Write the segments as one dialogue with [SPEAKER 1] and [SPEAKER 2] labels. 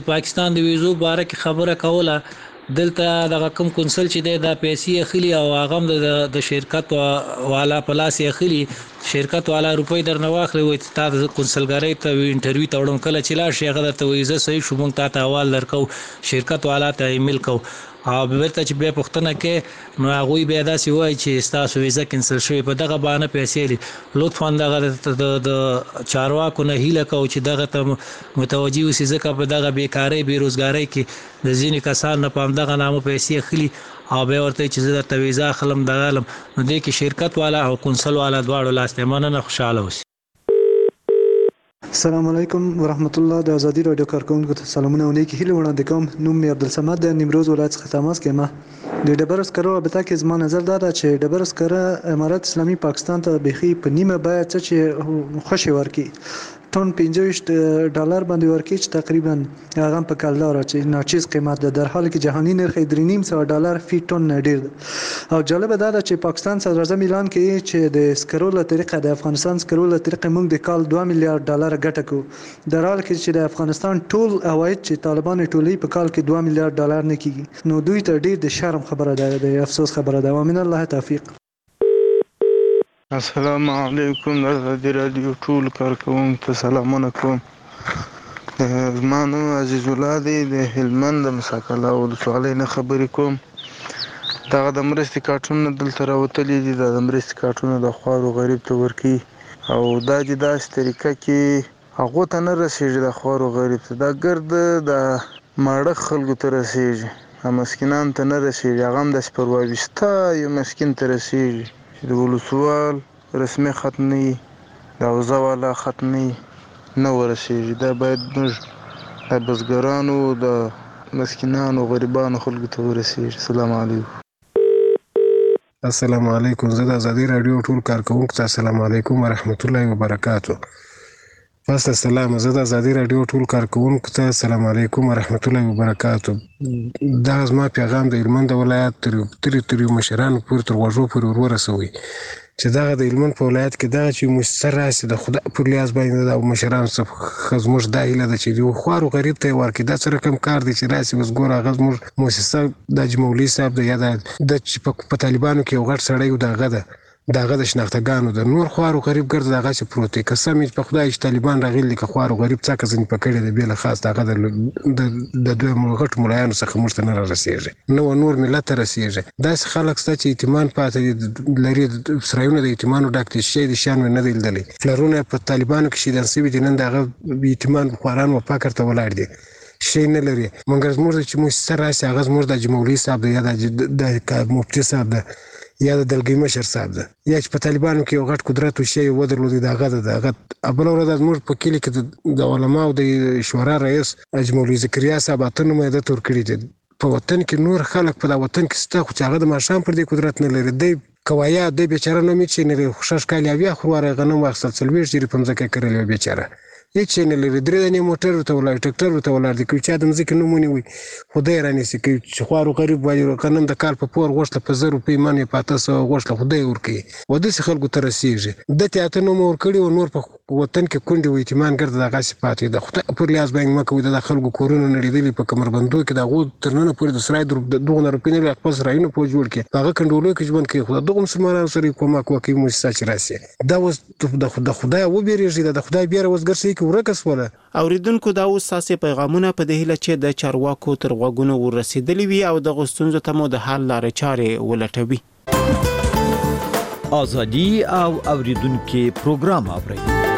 [SPEAKER 1] پاکستان د ویزو باره کې خبره کوله دلته د کوم کنسل چې د پیسې اخلي او هغه د شرکت والا پلاس اخلي شرکت والا روپۍ درنه واخلي وي تاسو کنسلګری ته انټرویو ته وړم کله چې لا شي هغه ته ویزه صحیح شو مونږ ته حواله درکو شرکت والا ته ایمیل کو او بیرته چې به پښتنه کې نو هغه به داسې وایي چې تاسو ویزه کینسل شوی په دغه باندې پیسې لطفا دغه د چارواکو نه هیله کو چې دغه ته متوجي وسی ځکه په دغه بیکاری بیروزګاری کې د ځینې کسان نه پام دغه نامو پیسې اخلي او به ورته چې زه د ویزا خلم دغالم نو د کې شرکت والا او کنسل والا دواړو لاسته مننه خوشاله اوسئ.
[SPEAKER 2] السلام علیکم ورحمت الله. د ازادي رادیو کارکونکو ته سلامونه او نیکی هیله وړاندې کوم. نوم مې عبدالصمد د نیمروز ولایت څخه تماس کوم. د ډبرو سکرو رابطه کې زما نظر دا ده چې ډبرو سکره امارات اسلامي پاکستان ته بيخي په نیمه بیه چې خوشي ورکي ټون $25 باندې ورکي چې تقریبا هغه په کلدار چې ناچیز قیمت ده در حالی کې جهاني نرخ $3.5 فی ټن ډیر ده. او جالب ده چې پاکستان صدر اعظم اعلان کوي چې د سکرو له طریقه د افغانستان سکرو له طریقه موږ د کال $2 میلیارډ ګټه کوو در حال کې چې د افغانستان ټول عواید چې طالبان ټولې په کال کې $2 میلیارډ نه کیږي نو دوی ته ډیر د شرم خبره ده د افسوس خبره ده. ومن الله توفیق.
[SPEAKER 3] السلام علیکم د ازادي رادیو ټول کارکوونکو ته سلامونه کوم. زما نوم عزیز الله دی د هلمند د مساکله ولسوالۍ نه خبرې کوم. دغه د مرستې کارټونه دلته راوتلي دي د مرستې کارټونه د خوارو غریب ته ورکي او دا چې داسې طریقه کې هغو ته نه رسېږي د خوارو غریب ته دا ګرد د ماړه خلکو ته رسېږي مسکینان ته نه رسېږي هغه هم داسې پرواویسته یو مسکین ته رسېږي چې د ولسوال رسمي خط نه وي د اوضاع والا خط نه وي نه ورسېږي. دا باید موږ د بزګرانو د مسکینانو غریبانو خلکو ته ورسېږي. السلام علیکم.
[SPEAKER 4] السلام علیکم. زه د ازادي رادیو ټول کارکوونکو ته السلام علیکم ورحمت الله وبرکاتو. پس السلام. زه د ازادي رادیو ټول کارکوونکو ته السلام علیکم ورحمت الله وبرکاتو. دا زما پیغام د هلمند ولایت تر مشرانو پورې تر غوږو پورې ورسوي چې دغه د هلمند په ولایت کې دغه چې مؤسسه راسي د خدای پر لیاز باندې د مشرانو څخه زموږ دا هیله ده چې یو خوارو غریب ته ورکړي. دا څه رقم کار دی چې راسي اوس ګوره هغه زموږ مؤسسه د مولوي صاحب د یا د چې په طالبانو کې یو غټ سړی و دغه د شناختګانو د نور خوارو غریب ګرځي دغه چې پروت دی. قسم په خدای چې طالبان راغلي که خوارو غریب څه ځنې پکړي د بیل خاص دغه د دوی غټ ملایانو څخه موږ ته نه رسېږي نو نور ملت ته رسېږي. داسې خلک شته چې ایتمان پاتې لري سرایونه د ایتمانو ډک دي شی د شان نه دی لیدلی فلرونه په طالبانو کې شیدل سوي دي نن دغه ایتمان خواران و فقر ته ولاړ دي شی نه لري. مګر زموږ چې مؤسسه راسي هغه زموږ د مولوي صاحب دی یا د مفتي صاحب دی یا د دلګي مشر صاحب ده یا چې په طالبانو کې یو غټ قدرت وشي ودرلودي دغه دغه بل ورځ موږ په کلی کې د علماو د شورا رئیس مولوي زکریا صاحب اتنه مېده تور کړی دي په وطن کې نور خلک په وطن کې ستا خو چې هغه د ماشام پر دې قدرت نه لري دی کوایا د بیچاره نو می چې نه خوشش کالی بیا خوره غنم واخصل سلويش جری په مزه کې کړل بیچاره هیڅ نه لري درې دنې موټر ته ولای ټریکټر ته ولای د کوچا د مزه کې نمونه وي خدای راني سي چې خوارو غریب وایي کنم د کال په پور غوښته په 0 روپۍ مانې پاتاسو غوښته خدای ورکي ودې څه خلکو ته رسیږي د تیاتر نو مور کړی او نور په وطن کې کونډي وي ایتمان ګرځي دغه صفات د خدای پر لیاز باندې مکو د خلکو کورونه نړیدلې په کمربندو کې دغه ترنه پورې د سرای دغه روپۍ نه خپل سرایونه په جوړ کې هغه کندولو کې ژوند کې خدای دغه مسلمانانو سره کومه کوي مؤسسه چې راسي دا وس د خدای و بیرېږي د خدای بیره وسګرسي کې ورکس ولا
[SPEAKER 5] اوریدونکو دا اوس ساسي پیغامونه په دې هیله چې د چارواکو تر غوږونو ورسېدلي وي او د غوښتنځو ته مو د حل لارې چارې ولټوي.
[SPEAKER 6] ازادي او اوریدونکو پروګرام اوري.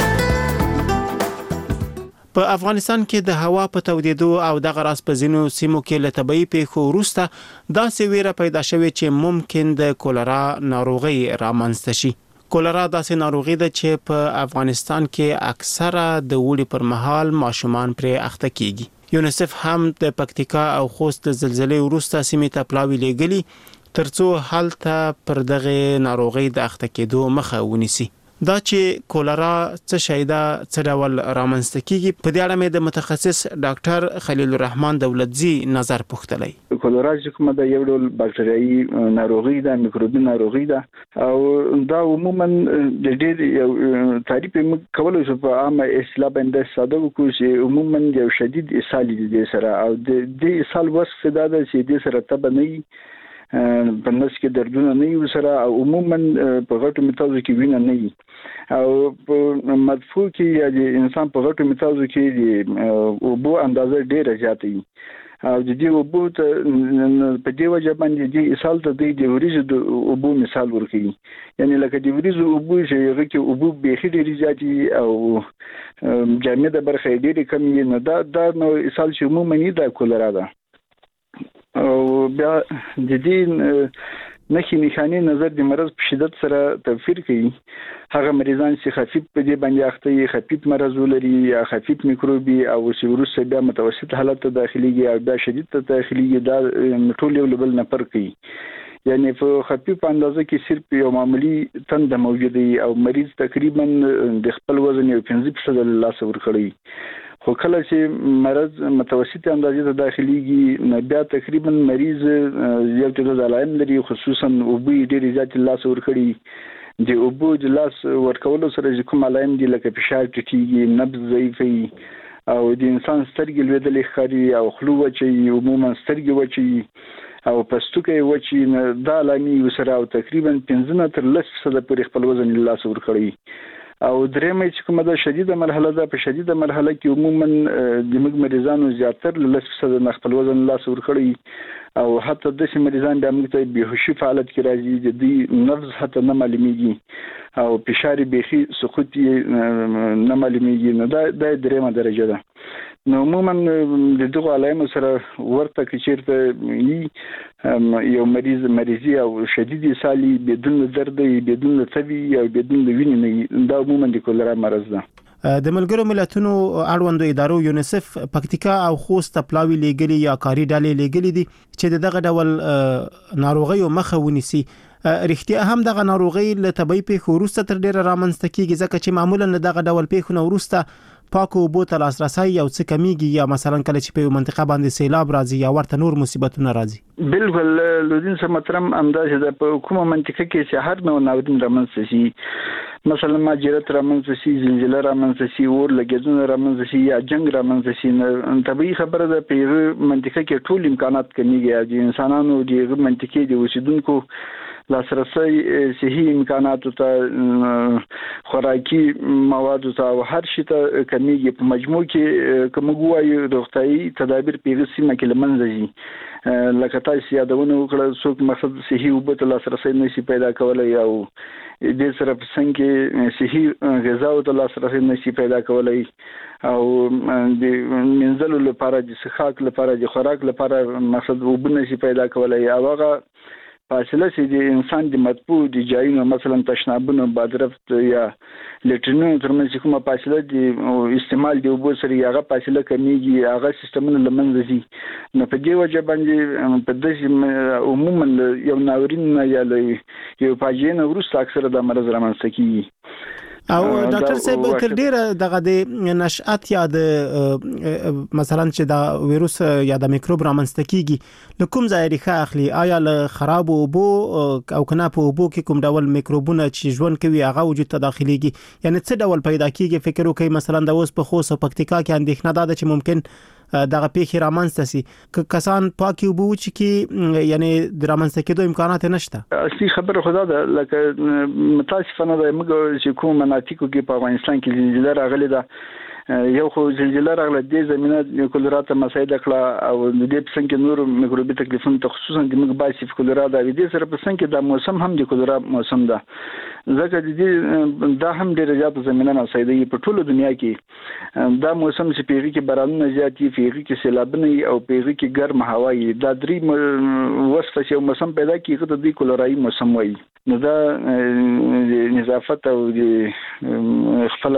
[SPEAKER 5] په افغانستان کې د هوا په تودېدو او د غراس په ځینو سیمو کې له طبیعي پیښو وروسته داسې ویره پیدا شوې چې ممکن د کولرا ناروغي رامنځته شي. کولرا داسې ناروغي ده چې په افغانستان کې اکثره د وړي پر مهال ماشومان پرې اخته کیږي. یونیسف هم د پکتیکا او خوست د زلزلې وروسته سیمې ته پلاوی لېږلي ترڅو هلته پر دغه ناروغي د اخته کېدو مخه ونیسي. دا چې کولرا څه شی ده څه ډول رامنځته کیږي په دې اړه مې د متخصص ډاکټر خلیل الرحمن دولتزی نظر پوښتلی.
[SPEAKER 7] کولرا چې کومه د یو ډول باکټریایي ناروغي ده، میکروبي ناروغي ده او دا عموما د ډېر یو تعریف کولای شو په عامه اصطلاح باندې ساده وکړو چې عموما یو شدید اسهال دي سره او د دې اسهال وصف دا ده چې د سره تب نه په نس کې دردونه نه وي سره او عموما په غټو میتازو کې وینه نه وي او په مدفوع کې یا د انسان په غټو میتازو کې د اوبو اندازه ډیره زیاته وي او د دې اوبو ته په دې وجه باندې د اسهال ته د وریځو د اوبو مثال ورکوي، یعنی لکه د وریځو اوبو چې هغه کې اوبو بېخي ډېرې زیاتې او جامده برخه ډېرې کمې نه دا نو اسهال چې عموما دا کولرا ده. او بیا د دې نښې نښانې نظر د مرض په شدت سره توپیر کوي. هغه مریضان چې خفیف په دې باندې اخته یي، خفیف مرض ولري یا خفیف میکروبي او چې وروسته بیا متوسط حالت ته داخليږي او بیا شدید ته داخليږي، دا ټول یو بل نه فرق کوي. یعنی په خفیف اندازه کې صرف یو معمولی تنده موجود وي او مریض تقریبا د خپل وزن یو 15% له لاسه ورکړي. خو کله چې مرض متوسط اندازې ته داخليږي نو بیا تقریبا مریض یو څه علائم لري، خصوصا اوبو ډېر زیات لاس ورکړي. د اوبو د لاس ورکولو سره کوم علائم دي لکه فشار ټیټیږي، نبض ضعیفي او د انسان سترګې لوېدلې ښکاري او خلو وچي، عموما سترګې وچي او پستوکې وچي، دا علامې سره او تقریبا 15 تر 10% پورې خپل وزن لاس ورکړي. او درېمه چې کومه د شدیده مرحله ده، په شدیده مرحله کې عموما د موږ مریضانو زیاتر له 10% خپل وزن لاس ورکړي او حتی د مریضان د موږ ته بهوشي حالت کې راځي، د دې نبض حتی نه معلومیږي او فشار بيخي سقوط نه معلومیږي. نو دا درېمه درجه ده. نو عموما د دغه علایمو سره ورته کې چیرته یو مریضي او شدید اسهال بدون درد، بدون تبي او بدون وینې، دا عموما د کولرا مرض ده.
[SPEAKER 5] د ملګرو ملتونو اړوندو ادارو یونیسف پکتیکا او خوست پلاوی لګلي یا کاری ډالې لګلي دي چې دغه ډول ناروغي مخه ونیسي. رښتیا هم دغه ناروغي له طبي پیښو وروسته تر ډیره رامنځته کیږي، ځکه چې معمولا دغه ډول پیښو وروسته پاکو اوبو ته لاسرسي یو څه کمیږي یا مثلا کله چې په منطقه باندې سیلاب راځي یا ورته نور مصیبتونه راځي.
[SPEAKER 7] بالکل لودین سم محترم انداز ده په کومه منطقه کې چې هر نوع ناورین رامنځته شي، مثلا ماجرات رامنځته شي، زلزلہ رامنځته شي، اور لګیدنه رامنځته شي یا جنگ رامنځته شي، طبيعي خبره ده په منطقه کې ټول امکانات کمیږي د انسانانو د منطقې د اوسیدونکو لاسرسي صحي امکانات ته، خوراکي مواد ته او هر شي ته کمیږي. په مجموع کې کوم غوايي روغتيایي تدابیر په سیمه کې لمنځه ځي، لکه تاسو یادونه وکړه څوک مقصد صحي اوبو ته لاسرسي نشي پیدا کولای او د سره په څنګه صحي غذا ته لاسرسي نشي پیدا کولای او د منځلو لپاره د څښاک لپاره د خوراک لپاره مقصد اوبو نشي پیدا کولای او هغه فاصله چې د انسان د مطبوع د ځایونو مثلا تشنابونو، بادرفت یا لټرینونو ترمنځ کومه فاصله د استعمال د اوبو سره هغه فاصله کمیږي، هغه سیستمونه لمنځه ځي. نو په دې وجه باندې په دې عموما یو ناورین یا یو فاجعه نه وروسته اکثره د مرض رامنځته کیږي.
[SPEAKER 5] او ډاکټر صاحب تر ډیره دغه د نشأت یا د مثلا چې دا وایروس یا د میکروب رامنځته کیږي لکوم ځای ریخه اخلي، آیا له خراب اوبو او کنه په اوبو کې کوم ډول میکروبونه چې ژوند کوي هغه وجود ته داخليږي، یعنی څه ډول پیدا کیږي؟ فکر وکړئ مثلا د اوس په خوست او پکتیکا کې اندېښنه ده چې ممکن دغه پیښې رامنځته سي، کسان پاکي اوبو چې یعنی د رامنځته کېدو امکانات نشته.
[SPEAKER 7] اصلي خبره خدا ده، لکه متاسفانه د موږ چې کوم مناطقو کې په افغانستان کې زلزلہ راغلي ده، یو خو زلزلہ راغله د زمينه کولرا ته مسایده کړه او د دې په څنګه نور میکروبي تکلیفونه ته خصوصا د موږ باسي کولرا د دې سره په څنګه د موسم هم د کولرا موسم ده، ځکه د دې دا هم ډېر زیات زمينه مسایده په ټوله دنیا کې دا موسم چې پیږي کې بارانونه زیات دي، پیږي کې سیلابونه او پیږي کې ګرم هوا وي، دا درې وصفه چې موسم پیدا کیږي ته د کولرایي موسم وایي. نو دا نظافت او د خپل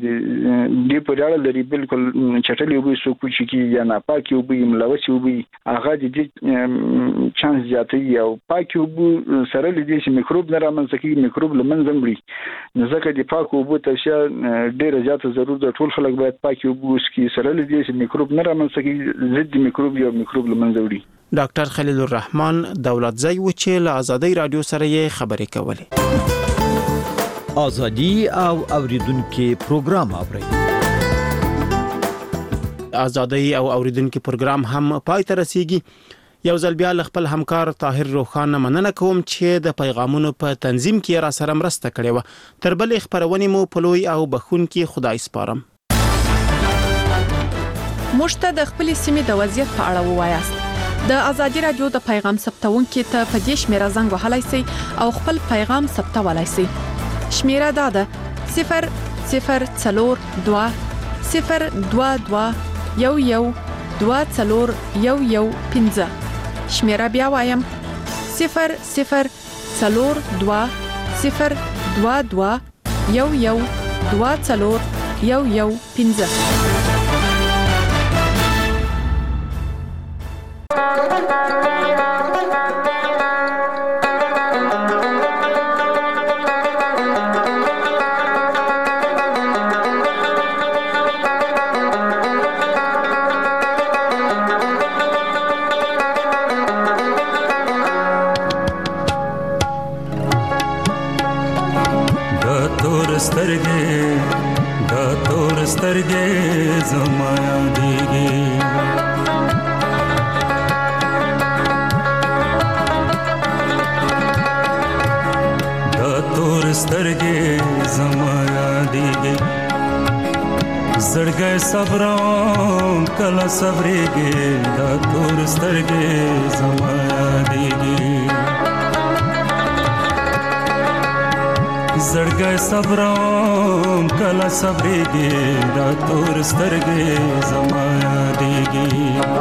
[SPEAKER 7] د پرېاله لري بالکل چټلې وبې سو کوچ کی یا نه پاکي وبې ملوث وبې هغه د چانس زیاتې او پاکي وبې سره لدې چې میکروب نه رامنځته کیږي، میکروب لمنځه مړي. نو ځکه د پاکو وبې تشیا ډېر زیات ضرورت ده، ټول خلک باید پاکي وبې وسکي سره لدې چې میکروب نه رامنځته کیږي، ضد میکروب یا میکروب لمنځه وړي.
[SPEAKER 5] ډاکټر خلیل الرحمن دولتزی و چې له ازادي رادیو سره یې خبرې کولې.
[SPEAKER 6] ازادي او اوریدونکو پروګرام اورئ.
[SPEAKER 5] ازادي او اوریدونکو پروګرام هم پای ته رسیږي. یو ځل بیا خپل همکار طاهر روخان مننه کوم چې د پیغامونو په تنظیم کې را سره مرسته کړې و. تر بلې خبرونه مو په لوی او بخونکي خدای سپارم.
[SPEAKER 8] مشته د خپل سیمې د وضعیت په اړه ووایاست. د ازادي رادیو د پیغام ثبتونکو ته په دې شمیره زنګ وهلای شئ او خپل پیغام ثبتولای شئ. شمیره دا ده 0042 022 11 شمیره بیا وایم 0042 022 11
[SPEAKER 9] سترګې زما یادېږي دا تور سترګې زما یادېږي زړګی صبروم کله صبرېږي دا تور سترګې زما یادېږي زړګی صبروم کله صبرېږي دا تور سترګې زما یادېږي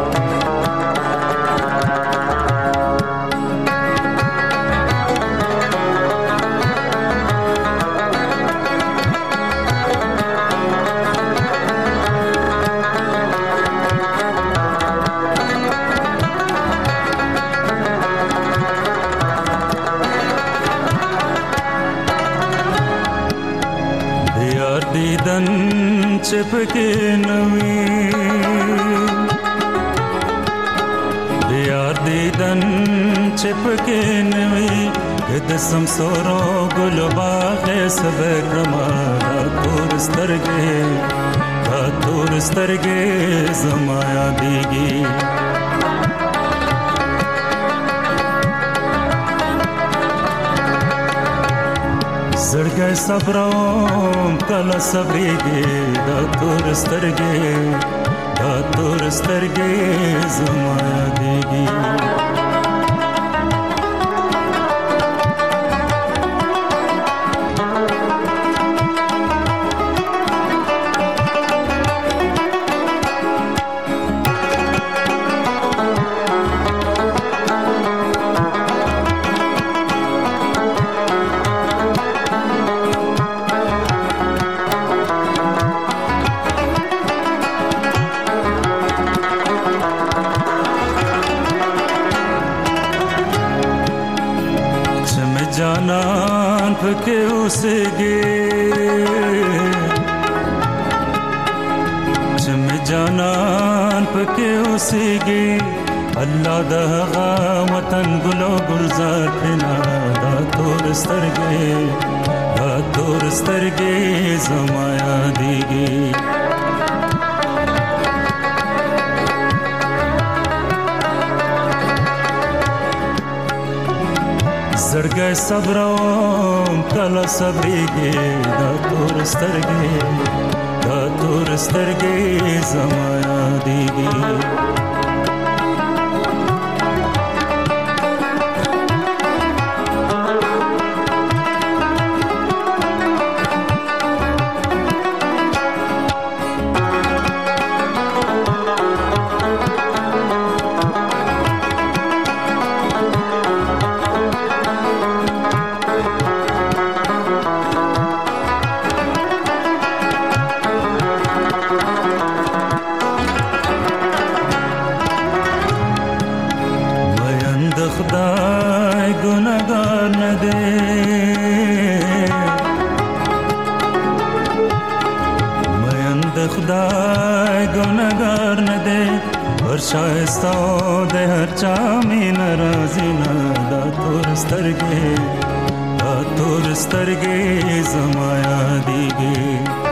[SPEAKER 9] چپکې نوي دیار دیدن چپکې نوي د سمسورو ګل باغ سبه کما تور سترګې زما یادېږي زړګی صبروم کله صبرېږي دا تور سترګې زما یادېږي के उसेगे चम जानन पके उसेगे अल्लाह दगा वतन गुलो गुलजार खना दा तोर स्तरगे जमा यादेगे زړګی صبروم کله صبرېږي دا تور سترګې زما یادېږي پر شایستا د هر چا می ناراضی نه دا تور سترګې زما یادېږي